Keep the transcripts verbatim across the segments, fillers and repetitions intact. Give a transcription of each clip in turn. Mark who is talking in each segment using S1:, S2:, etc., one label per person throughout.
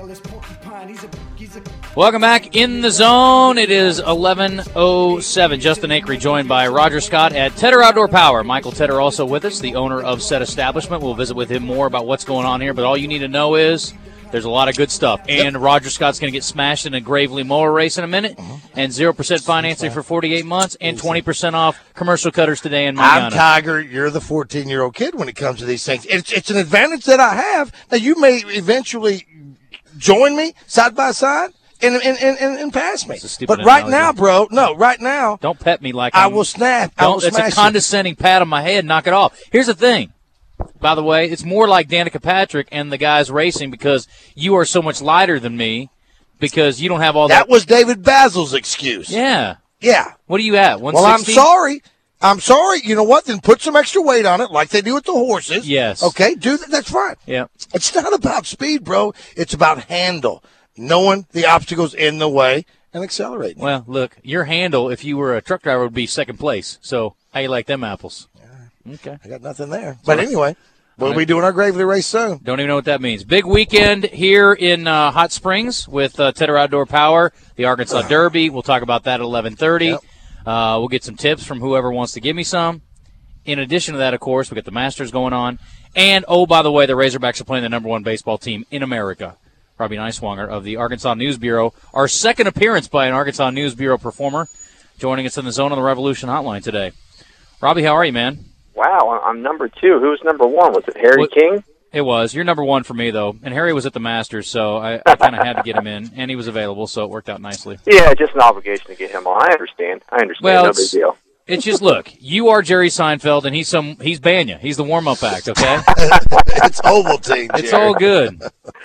S1: Welcome back in the zone. It is eleven oh seven. Justin Acree joined by Roger Scott at Tedder Outdoor Power. Michael Tedder also with us, the owner of said establishment. We'll visit with him more about what's going on here, but all you need to know is there's a lot of good stuff. And yep. Roger Scott's going to get smashed in a Gravely mower race in a minute, uh-huh. and zero percent financing for forty-eight months, and twenty percent off commercial cutters today in Montana.
S2: I'm Tiger. You're the fourteen-year-old kid when it comes to these things. It's, it's an advantage that I have. Now, you may eventually join me side by side and, and, and, and pass me. But right analogy. now, bro, no, right now.
S1: Don't pet me like
S2: I
S1: I'm,
S2: will snap.
S1: Don't,
S2: I will
S1: it's
S2: smash
S1: a condescending you. pat on my head. Knock it off. Here's the thing. By the way, it's more like Danica Patrick and the guys racing because you are so much lighter than me because you don't have all that.
S2: That was David Basil's excuse.
S1: Yeah.
S2: Yeah.
S1: What are you at, one sixty?
S2: Well, I'm sorry. I'm sorry. You know what? Then put some extra weight on it like they do with the horses.
S1: Yes.
S2: Okay, do that. That's fine.
S1: Yeah.
S2: It's not about speed, bro. It's about handle. Knowing the obstacles in the way and accelerating.
S1: Well, look, your handle, if you were a truck driver, would be second place. So how you like them apples? Okay.
S2: I got nothing there. But anyway, we'll be doing our Gravely race soon.
S1: Don't even know what that means. Big weekend here in uh, Hot Springs with uh, Tedder Outdoor Power, the Arkansas Derby. We'll talk about that at eleven thirty. Yep. Uh, we'll get some tips from whoever wants to give me some. In addition to that, of course, we got the Masters going on. And, oh, by the way, the Razorbacks are playing the number one baseball team in America. Robbie Neiswanger of the Arkansas News Bureau. Our second appearance by an Arkansas News Bureau performer joining us in the Zone on the Revolution hotline today. Robbie, how are you, man?
S3: Wow, I'm number two. Who was number one? Was it Harry
S1: well,
S3: King?
S1: It was. You're number one for me, though. And Harry was at the Masters, so I, I kind of had to get him in. And he was available, so it worked out nicely.
S3: Yeah, just an obligation to get him on. I understand. I understand.
S1: Well,
S3: no big deal.
S1: It's just, look, you are Jerry Seinfeld, and he's some he's Banya. He's the warm-up act, okay?
S2: It's Ovaltine, Jerry.
S1: It's all good.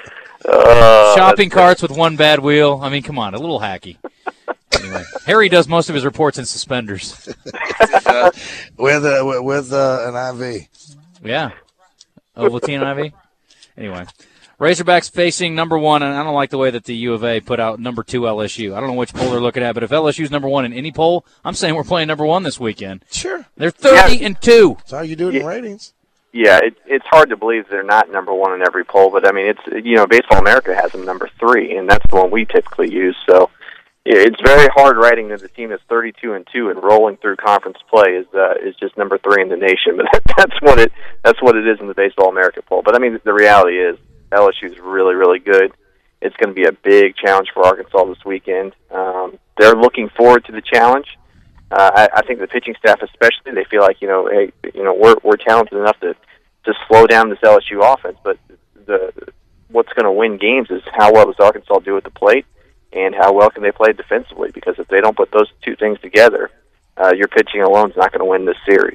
S3: Uh,
S1: Shopping carts with one bad wheel. I mean, come on, a little hacky. Anyway, Harry does most of his reports in suspenders.
S2: uh, with uh, with uh, an I V.
S1: Yeah. Ovaltine I V? Anyway. Razorbacks facing number one, and I don't like the way that the U of A put out number two L S U. I don't know which poll they're looking at, but if L S U's number one in any poll, I'm saying we're playing number one this weekend.
S2: Sure.
S1: They're thirty
S3: yeah.
S1: and two.
S2: That's how you do it in
S3: yeah.
S2: ratings.
S3: Yeah, it, it's hard to believe they're not number one in every poll, but I mean, it's you know, Baseball America has them number three, and that's the one we typically use. So yeah, it's very hard writing that the team that's thirty-two and two and rolling through conference play is uh, is just number three in the nation. But that, that's what it that's what it is in the Baseball America poll. But I mean, the reality is L S U is really, really good. It's going to be a big challenge for Arkansas this weekend. Um, they're looking forward to the challenge. Uh, I, I think the pitching staff, especially, they feel like you know, hey, you know, we're we're talented enough to to slow down this L S U offense. But the what's going to win games is how well does Arkansas do at the plate, and how well can they play defensively? Because if they don't put those two things together, uh, your pitching alone is not going to win this series.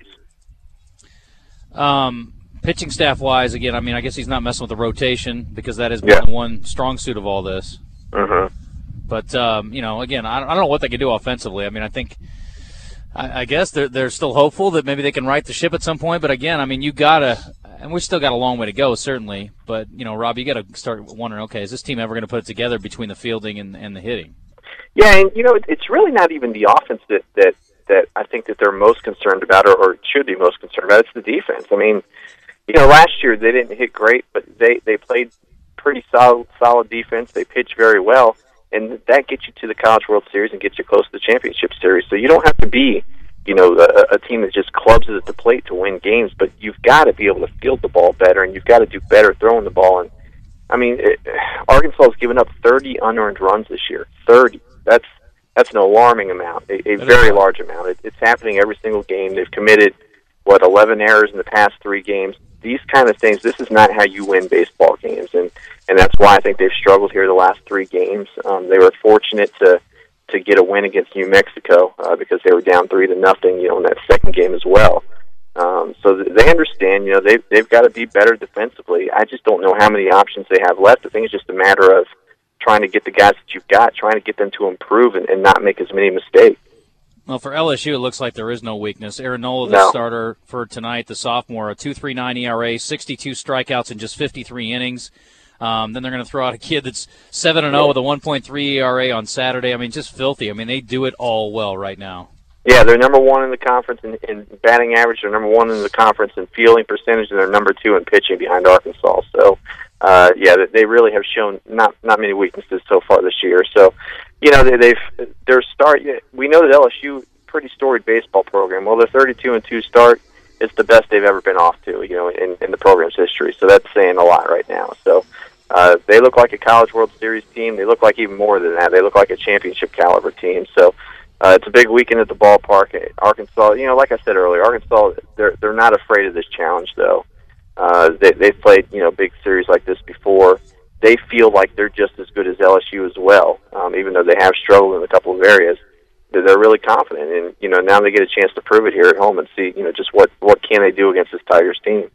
S1: Um. Pitching staff-wise, again, I mean, I guess he's not messing with the rotation because that has been
S3: yeah.
S1: the one strong suit of all this.
S3: Mm-hmm.
S1: But, um, you know, again, I don't, I don't know what they can do offensively. I mean, I think, I, I guess they're, they're still hopeful that maybe they can right the ship at some point. But, again, I mean, you got to – and we've still got a long way to go, certainly. But, you know, Rob, you got to start wondering, okay, is this team ever going to put it together between the fielding and, and the hitting?
S3: Yeah, and, you know, it, it's really not even the offense that, that, that I think that they're most concerned about or, or should be most concerned about. It's the defense. I mean – you know, last year they didn't hit great, but they, they played pretty solid solid defense. They pitched very well, and that gets you to the College World Series and gets you close to the championship series. So you don't have to be, you know, a, a team that just clubs it at the plate to win games, but you've got to be able to field the ball better, and you've got to do better throwing the ball. And I mean, it, Arkansas has given up thirty unearned runs this year. thirty. That's that's an alarming amount, a, a very large amount. It, it's happening every single game. They've committed, what, eleven errors in the past three games. These kind of things, this is not how you win baseball games, and, and that's why I think they've struggled here the last three games. Um, they were fortunate to to get a win against New Mexico uh, because they were down three to nothing, you know, in that second game as well. Um, so th- they understand, you know, they've, they've got to be better defensively. I just don't know how many options they have left. I think it's just a matter of trying to get the guys that you've got, trying to get them to improve and, and not make as many mistakes.
S1: Well, for L S U, it looks like there is no weakness. Aaron Nola, the
S3: no.
S1: starter for tonight, the sophomore, a two point three nine E R A, sixty-two strikeouts in just fifty-three innings. Um, then they're going to throw out a kid that's seven and oh with a one point three E R A on Saturday. I mean, just filthy. I mean, they do it all well right now.
S3: Yeah, they're number one in the conference in, in batting average. They're number one in the conference in fielding percentage, and they're number two in pitching behind Arkansas. So uh, yeah, they really have shown not not many weaknesses so far this year. So, you know, they, they've their start. We know that L S U pretty storied baseball program. Well, their thirty-two and two start is the best they've ever been off to, you know, in, in the program's history. So that's saying a lot right now. So uh, they look like a College World Series team. They look like even more than that. They look like a championship caliber team. So uh, it's a big weekend at the ballpark. Arkansas, you know, like I said earlier, Arkansas, they're they're not afraid of this challenge though. Uh, they they've played, you know, big series like this before. They feel like they're just as good as L S U as well, um, even though they have struggled in a couple of areas. They're really confident, and you know now they get a chance to prove it here at home and see, you know, just what what can they do against this Tigers team.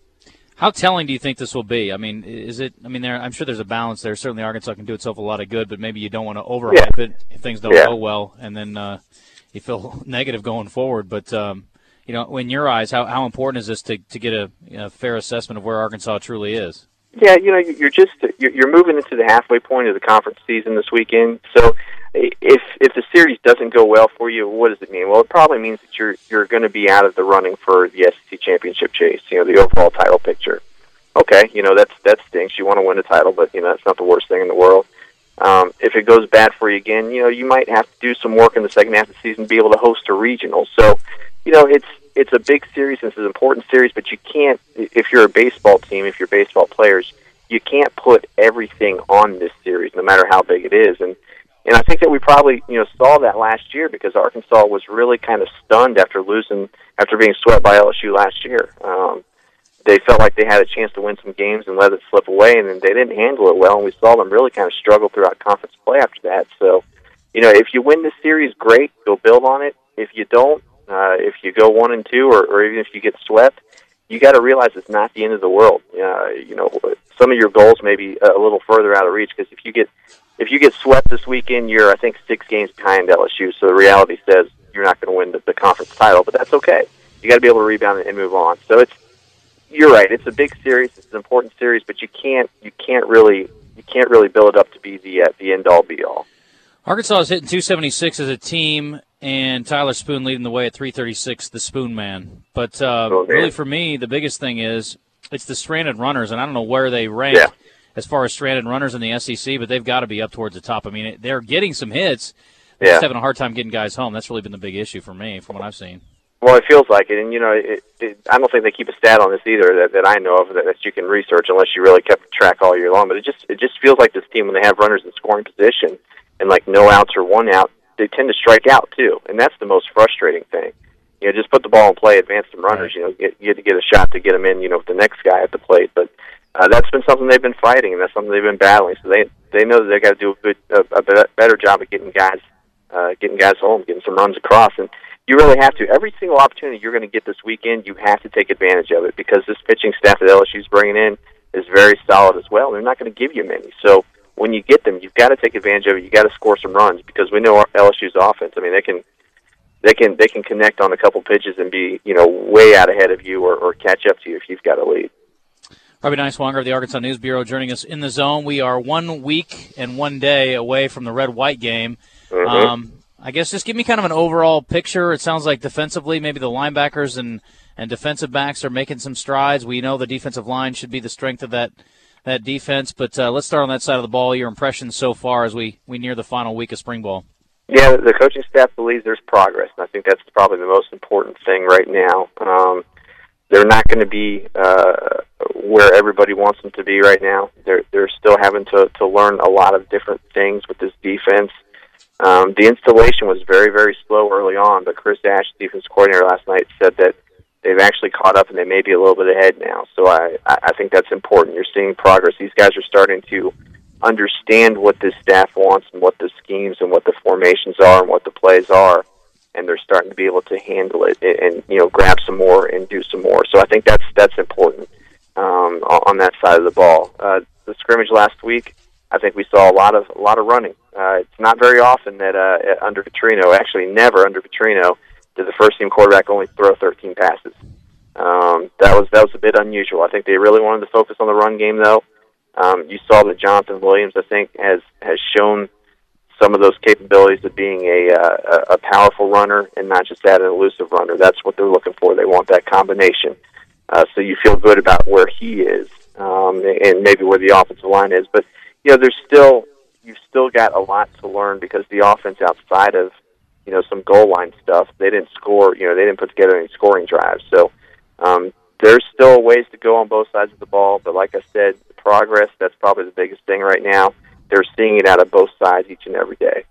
S1: How telling do you think this will be? I mean, is it? I mean, there. I'm sure there's a balance there. Certainly, Arkansas can do itself a lot of good, but maybe you don't want to overhype yeah. it if things don't yeah. go well, and then uh, you feel negative going forward. But um, you know, in your eyes, how how important is this to to get a, a fair assessment of where Arkansas truly is?
S3: Yeah, you know, you're just you're moving into the halfway point of the conference season this weekend. So, if if the series doesn't go well for you, what does it mean? Well, it probably means that you're you're going to be out of the running for the S E C championship chase. You know, the overall title picture. Okay, you know that's that stinks. You want to win the title, but you know that's not the worst thing in the world. Um, if it goes bad for you again, you know you might have to do some work in the second half of the season to be able to host a regional. So, you know, it's. It's a big series, and it's an important series, but you can't, if you're a baseball team, if you're baseball players, you can't put everything on this series, no matter how big it is. And and I think that we probably, you know, saw that last year because Arkansas was really kind of stunned after losing, after being swept by L S U last year. Um, they felt like they had a chance to win some games and let it slip away, and then they didn't handle it well, and we saw them really kind of struggle throughout conference play after that. So, you know, if you win this series, great, go build on it. If you don't, Uh, if you go one and two, or, or even if you get swept, you got to realize it's not the end of the world. Uh, you know, some of your goals may be a little further out of reach because if you get if you get swept this weekend, you're I think six games behind L S U. So the reality says you're not going to win the, the conference title, but that's okay. You got to be able to rebound and move on. So it's you're right. It's a big series. It's an important series, but you can't you can't really you can't really build it up to be the uh, the end all be all.
S1: Arkansas is hitting two seventy-six as a team, and Tyler Spoon leading the way at three thirty-six, the Spoon Man. But uh, oh, really for me, the biggest thing is it's the stranded runners, and I don't know where they rank yeah. as far as stranded runners in the S E C, but they've got to be up towards the top. I mean, they're getting some hits. They're yeah. just having a hard time getting guys home. That's really been the big issue for me from what I've seen.
S3: Well, it feels like it, and, you know, it, it, I don't think they keep a stat on this either that, that I know of that, that you can research unless you really kept track all year long. But it just it just feels like this team, when they have runners in scoring position and, like, no outs or one out, they tend to strike out, too, and that's the most frustrating thing. You know, just put the ball in play, advance some runners, you know, get, get to get a shot to get them in, you know, with the next guy at the plate. But uh, that's been something they've been fighting, and that's something they've been battling. So they they know that they got to do a good, a, a better job of getting guys, uh, getting guys home, getting some runs across. And you really have to. Every single opportunity you're going to get this weekend, you have to take advantage of it because this pitching staff that L S U's bringing in is very solid as well. They're not going to give you many. So when you get them, you've got to take advantage of it. You've got to score some runs because we know L S U's offense. I mean, they can they can they can connect on a couple pitches and be, you know, way out ahead of you or, or catch up to you if you've got a lead.
S1: Robbie Neiswanger of the Arkansas News Bureau joining us in the zone. We are one week and one day away from the red-white game. Mm-hmm. Um, I guess just give me kind of an overall picture. It sounds like defensively, maybe the linebackers and, and defensive backs are making some strides. We know the defensive line should be the strength of that that defense. But uh, let's start on that side of the ball. Your impressions so far as we, we near the final week of spring ball.
S3: Yeah, the coaching staff believes there's progress, and I think that's probably the most important thing right now. Um, they're not going to be uh, where everybody wants them to be right now. They're they're still having to, to learn a lot of different things with this defense. Um, the installation was very, very slow early on, but Chris Ash, defense coordinator, last night said that they've actually caught up and they may be a little bit ahead now. So I, I think that's important. You're seeing progress. These guys are starting to understand what this staff wants and what the schemes and what the formations are and what the plays are, and they're starting to be able to handle it and, and you know, grab some more and do some more. So I think that's that's important um, on that side of the ball. Uh, the scrimmage last week, I think we saw a lot of a lot of running. Uh, it's not very often that uh, under Petrino, actually never under Petrino, did the first team quarterback only throw thirteen passes. Um, that was that was a bit unusual. I think they really wanted to focus on the run game, though. Um, you saw that Jonathan Williams, I think, has has shown some of those capabilities of being a uh, a powerful runner and not just that, an elusive runner. That's what they're looking for. They want that combination. Uh, so you feel good about where he is. um, and maybe where the offensive line is. But you know, there's still you've still got a lot to learn because the offense outside of you know some goal line stuff, they didn't score. You know, they didn't put together any scoring drives. So um, there's still ways to go on both sides of the ball. But like I said, progress, that's probably the biggest thing right now. They're seeing it out of both sides each and every day.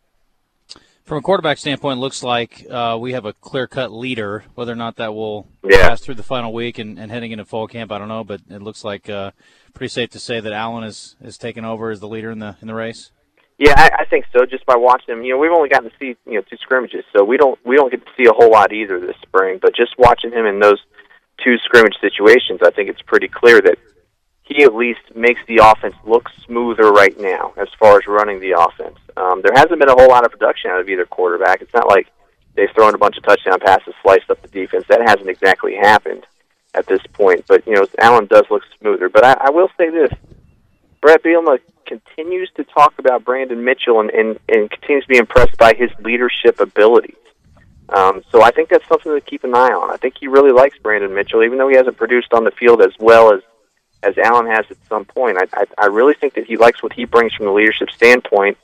S1: From a quarterback standpoint, it looks like uh, we have a clear-cut leader. Whether or not that will
S3: yeah.
S1: pass through the final week and, and heading into fall camp, I don't know. But it looks like uh, pretty safe to say that Allen is, is taken over as the leader in the in the race.
S3: Yeah, I, I think so. Just by watching him, you know, we've only gotten to see you know two scrimmages, so we don't we don't get to see a whole lot either this spring. But just watching him in those two scrimmage situations, I think it's pretty clear that he at least makes the offense look smoother right now as far as running the offense. Um, there hasn't been a whole lot of production out of either quarterback. It's not like they've thrown a bunch of touchdown passes, sliced up the defense. That hasn't exactly happened at this point. But, you know, Allen does look smoother. But I, I will say this. Brett Bielema continues to talk about Brandon Mitchell and, and, and continues to be impressed by his leadership abilities. Um, so I think that's something to keep an eye on. I think he really likes Brandon Mitchell, even though he hasn't produced on the field as well as as Allen has at some point. I, I, I really think that he likes what he brings from the leadership standpoint.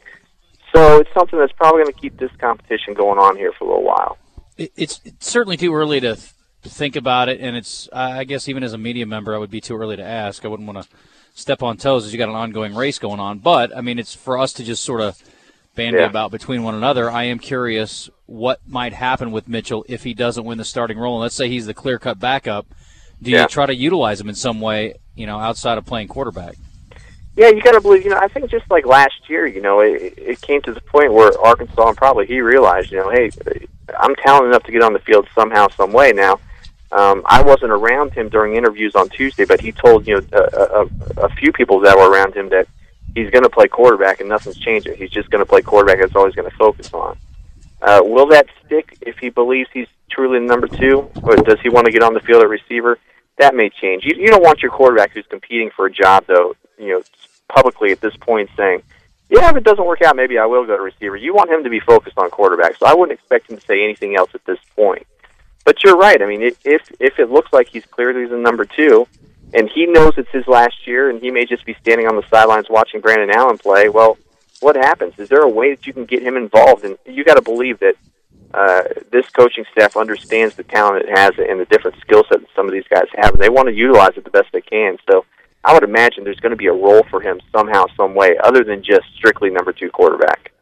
S3: So it's something that's probably going to keep this competition going on here for a little while.
S1: It's, it's certainly too early to th- think about it, and it's I guess even as a media member, I would be too early to ask. I wouldn't want to step on toes as you got an ongoing race going on. But, I mean, it's for us to just sort of bandy
S3: yeah.
S1: about between one another. I am curious what might happen with Mitchell if he doesn't win the starting role. And let's say he's the clear-cut backup. Do you
S3: yeah.
S1: try to utilize him in some way, you know, outside of playing quarterback?
S3: Yeah, you got to believe, you know, I think just like last year, you know, it, it came to the point where Arkansas, and probably he realized, you know, hey, I'm talented enough to get on the field somehow, some way. Now, um, I wasn't around him during interviews on Tuesday, but he told, you know, a, a, a few people that were around him that he's going to play quarterback and nothing's changing. He's just going to play quarterback. That's all he's going to focus on. Uh, will that stick if he believes he's truly the number two, or does he want to get on the field at receiver? That may change. You, you don't want your quarterback who's competing for a job, though, you know, publicly at this point saying, yeah, if it doesn't work out, maybe I will go to receiver. You want him to be focused on quarterback, so I wouldn't expect him to say anything else at this point. But you're right. I mean, if if it looks like he's clearly the number two, and he knows it's his last year, and he may just be standing on the sidelines watching Brandon Allen play, well, what happens? Is there a way that you can get him involved? And you got to believe that Uh, this coaching staff understands the talent it has and the different skill set that some of these guys have, and they want to utilize it the best they can. So I would imagine there's going to be a role for him somehow, some way, other than just strictly number two quarterback.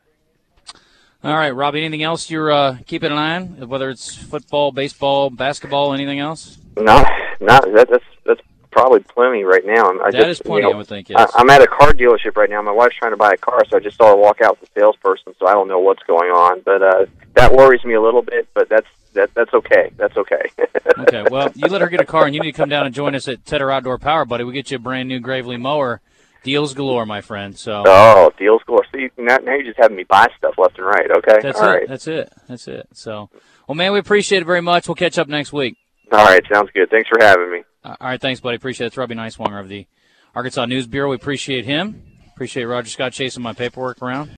S1: All right, Robbie, anything else you're uh, keeping an eye on, whether it's football, baseball, basketball, anything else?
S3: No, not that, that's that's probably plenty right now. I
S1: that
S3: just,
S1: is plenty,
S3: you know,
S1: I would think, yes.
S3: I, I'm at a car dealership right now. My wife's trying to buy a car, so I just saw her walk out with the salesperson, so I don't know what's going on. But uh, that worries me a little bit, but that's that, that's okay. That's okay.
S1: Okay, well, you let her get a car, and you need to come down and join us at Tedder Outdoor Power, buddy. We'll get you a brand-new Gravely mower. Deals galore, my friend. So.
S3: Oh, deals galore. See, now, now you're just having me buy stuff left and right. Okay,
S1: that's
S3: all
S1: it.
S3: right.
S1: That's it. That's it. So, well, man, we appreciate it very much. We'll catch up next week.
S3: All right, sounds good. Thanks for having me.
S1: All right, thanks, buddy. Appreciate it. It's Robbie Neiswanger of the Arkansas News Bureau. We appreciate him. Appreciate Roger Scott chasing my paperwork around.